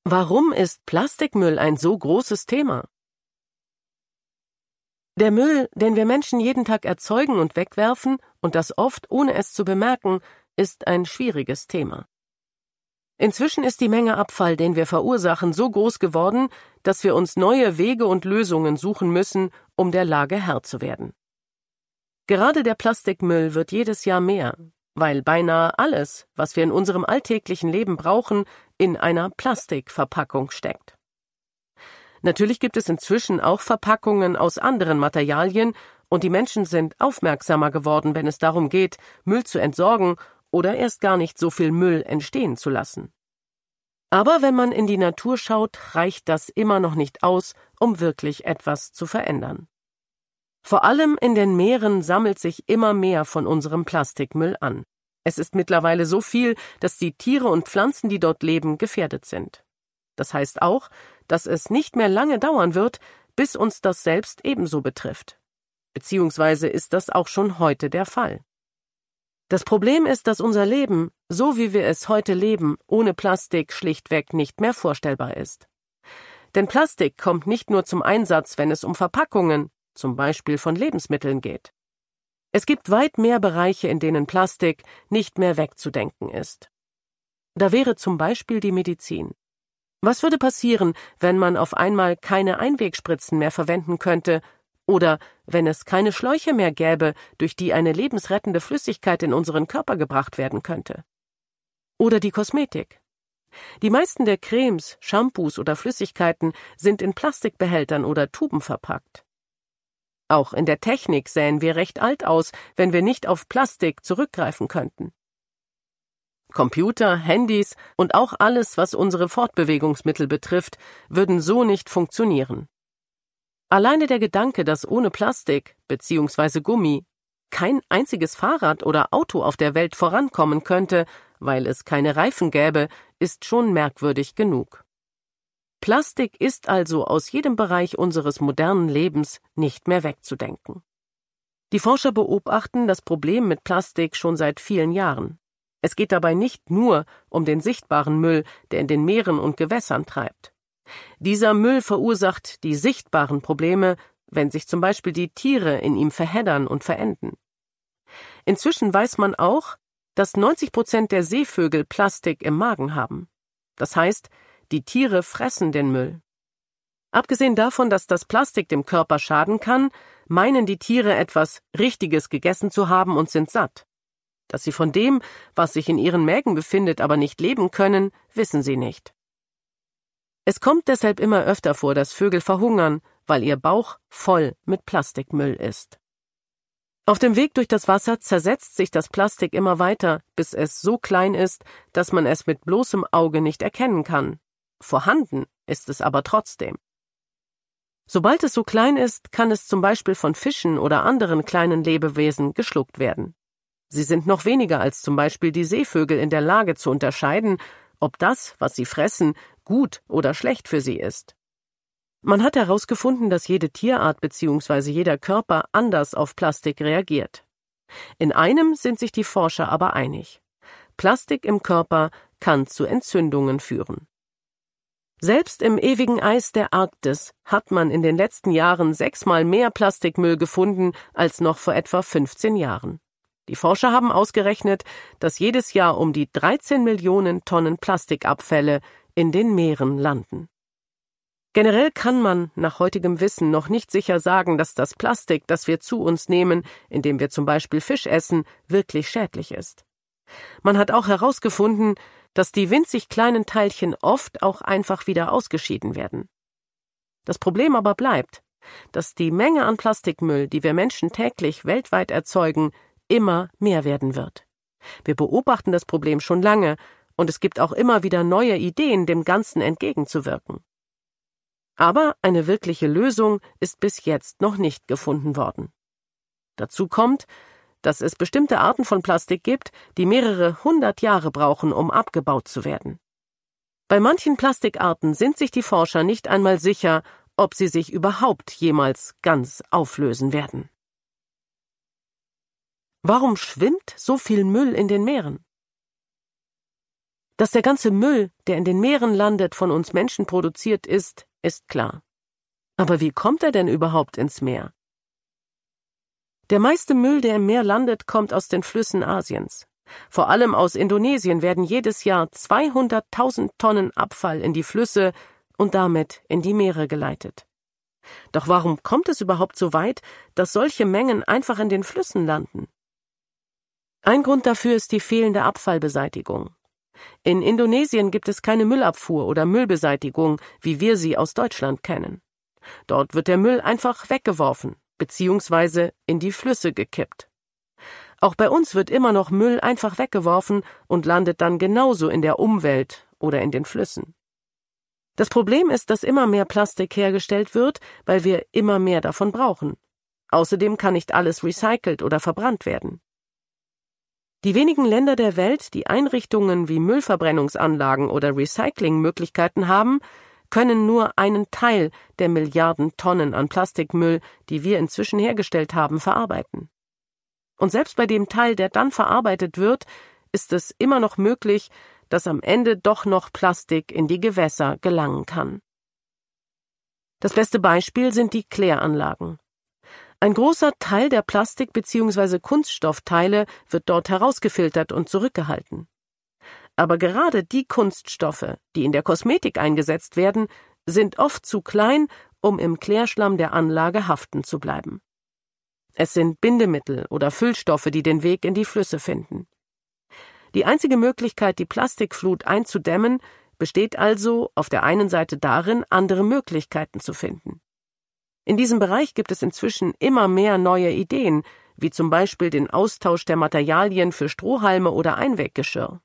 Warum ist Plastikmüll ein so großes Thema? Der Müll, den wir Menschen jeden Tag erzeugen und wegwerfen, und das oft ohne es zu bemerken, ist ein schwieriges Thema. Inzwischen ist die Menge Abfall, den wir verursachen, so groß geworden, dass wir uns neue Wege und Lösungen suchen müssen, um der Lage Herr zu werden. Gerade der Plastikmüll wird jedes Jahr mehr, weil beinahe alles, was wir in unserem alltäglichen Leben brauchen, in einer Plastikverpackung steckt. Natürlich gibt es inzwischen auch Verpackungen aus anderen Materialien, und die Menschen sind aufmerksamer geworden, wenn es darum geht, Müll zu entsorgen oder erst gar nicht so viel Müll entstehen zu lassen. Aber wenn man in die Natur schaut, reicht das immer noch nicht aus, um wirklich etwas zu verändern. Vor allem in den Meeren sammelt sich immer mehr von unserem Plastikmüll an. Es ist mittlerweile so viel, dass die Tiere und Pflanzen, die dort leben, gefährdet sind. Das heißt auch, dass es nicht mehr lange dauern wird, bis uns das selbst ebenso betrifft. Beziehungsweise ist das auch schon heute der Fall. Das Problem ist, dass unser Leben, so wie wir es heute leben, ohne Plastik schlichtweg nicht mehr vorstellbar ist. Denn Plastik kommt nicht nur zum Einsatz, wenn es um Verpackungen, zum Beispiel von Lebensmitteln geht. Es gibt weit mehr Bereiche, in denen Plastik nicht mehr wegzudenken ist. Da wäre zum Beispiel die Medizin. Was würde passieren, wenn man auf einmal keine Einwegspritzen mehr verwenden könnte oder wenn es keine Schläuche mehr gäbe, durch die eine lebensrettende Flüssigkeit in unseren Körper gebracht werden könnte? Oder die Kosmetik. Die meisten der Cremes, Shampoos oder Flüssigkeiten sind in Plastikbehältern oder Tuben verpackt. Auch in der Technik sähen wir recht alt aus, wenn wir nicht auf Plastik zurückgreifen könnten. Computer, Handys und auch alles, was unsere Fortbewegungsmittel betrifft, würden so nicht funktionieren. Alleine der Gedanke, dass ohne Plastik bzw. Gummi kein einziges Fahrrad oder Auto auf der Welt vorankommen könnte, weil es keine Reifen gäbe, ist schon merkwürdig genug. Plastik ist also aus jedem Bereich unseres modernen Lebens nicht mehr wegzudenken. Die Forscher beobachten das Problem mit Plastik schon seit vielen Jahren. Es geht dabei nicht nur um den sichtbaren Müll, der in den Meeren und Gewässern treibt. Dieser Müll verursacht die sichtbaren Probleme, wenn sich zum Beispiel die Tiere in ihm verheddern und verenden. Inzwischen weiß man auch, dass 90% der Seevögel Plastik im Magen haben. Das heißt, die Tiere fressen den Müll. Abgesehen davon, dass das Plastik dem Körper schaden kann, meinen die Tiere etwas Richtiges gegessen zu haben und sind satt. Dass sie von dem, was sich in ihren Mägen befindet, aber nicht leben können, wissen sie nicht. Es kommt deshalb immer öfter vor, dass Vögel verhungern, weil ihr Bauch voll mit Plastikmüll ist. Auf dem Weg durch das Wasser zersetzt sich das Plastik immer weiter, bis es so klein ist, dass man es mit bloßem Auge nicht erkennen kann. Vorhanden ist es aber trotzdem. Sobald es so klein ist, kann es zum Beispiel von Fischen oder anderen kleinen Lebewesen geschluckt werden. Sie sind noch weniger als zum Beispiel die Seevögel in der Lage zu unterscheiden, ob das, was sie fressen, gut oder schlecht für sie ist. Man hat herausgefunden, dass jede Tierart bzw. jeder Körper anders auf Plastik reagiert. In einem sind sich die Forscher aber einig. Plastik im Körper kann zu Entzündungen führen. Selbst im ewigen Eis der Arktis hat man in den letzten Jahren 6-mal mehr Plastikmüll gefunden als noch vor etwa 15 Jahren. Die Forscher haben ausgerechnet, dass jedes Jahr um die 13 Millionen Tonnen Plastikabfälle in den Meeren landen. Generell kann man nach heutigem Wissen noch nicht sicher sagen, dass das Plastik, das wir zu uns nehmen, indem wir zum Beispiel Fisch essen, wirklich schädlich ist. Man hat auch herausgefunden, dass die winzig kleinen Teilchen oft auch einfach wieder ausgeschieden werden. Das Problem aber bleibt, dass die Menge an Plastikmüll, die wir Menschen täglich weltweit erzeugen, immer mehr werden wird. Wir beobachten das Problem schon lange und es gibt auch immer wieder neue Ideen, dem Ganzen entgegenzuwirken. Aber eine wirkliche Lösung ist bis jetzt noch nicht gefunden worden. Dazu kommt, dass es bestimmte Arten von Plastik gibt, die mehrere 100 Jahre brauchen, um abgebaut zu werden. Bei manchen Plastikarten sind sich die Forscher nicht einmal sicher, ob sie sich überhaupt jemals ganz auflösen werden. Warum schwimmt so viel Müll in den Meeren? Dass der ganze Müll, der in den Meeren landet, von uns Menschen produziert ist, ist klar. Aber wie kommt er denn überhaupt ins Meer? Der meiste Müll, der im Meer landet, kommt aus den Flüssen Asiens. Vor allem aus Indonesien werden jedes Jahr 200.000 Tonnen Abfall in die Flüsse und damit in die Meere geleitet. Doch warum kommt es überhaupt so weit, dass solche Mengen einfach in den Flüssen landen? Ein Grund dafür ist die fehlende Abfallbeseitigung. In Indonesien gibt es keine Müllabfuhr oder Müllbeseitigung, wie wir sie aus Deutschland kennen. Dort wird der Müll einfach weggeworfen bzw. in die Flüsse gekippt. Auch bei uns wird immer noch Müll einfach weggeworfen und landet dann genauso in der Umwelt oder in den Flüssen. Das Problem ist, dass immer mehr Plastik hergestellt wird, weil wir immer mehr davon brauchen. Außerdem kann nicht alles recycelt oder verbrannt werden. Die wenigen Länder der Welt, die Einrichtungen wie Müllverbrennungsanlagen oder Recyclingmöglichkeiten haben, können nur einen Teil der Milliarden Tonnen an Plastikmüll, die wir inzwischen hergestellt haben, verarbeiten. Und selbst bei dem Teil, der dann verarbeitet wird, ist es immer noch möglich, dass am Ende doch noch Plastik in die Gewässer gelangen kann. Das beste Beispiel sind die Kläranlagen. Ein großer Teil der Plastik- bzw. Kunststoffteile wird dort herausgefiltert und zurückgehalten. Aber gerade die Kunststoffe, die in der Kosmetik eingesetzt werden, sind oft zu klein, um im Klärschlamm der Anlage haften zu bleiben. Es sind Bindemittel oder Füllstoffe, die den Weg in die Flüsse finden. Die einzige Möglichkeit, die Plastikflut einzudämmen, besteht also auf der einen Seite darin, andere Möglichkeiten zu finden. In diesem Bereich gibt es inzwischen immer mehr neue Ideen, wie zum Beispiel den Austausch der Materialien für Strohhalme oder Einweggeschirr.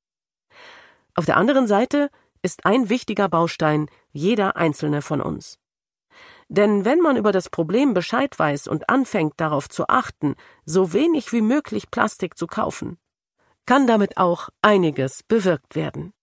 Auf der anderen Seite ist ein wichtiger Baustein jeder einzelne von uns. Denn wenn man über das Problem Bescheid weiß und anfängt, darauf zu achten, so wenig wie möglich Plastik zu kaufen, kann damit auch einiges bewirkt werden.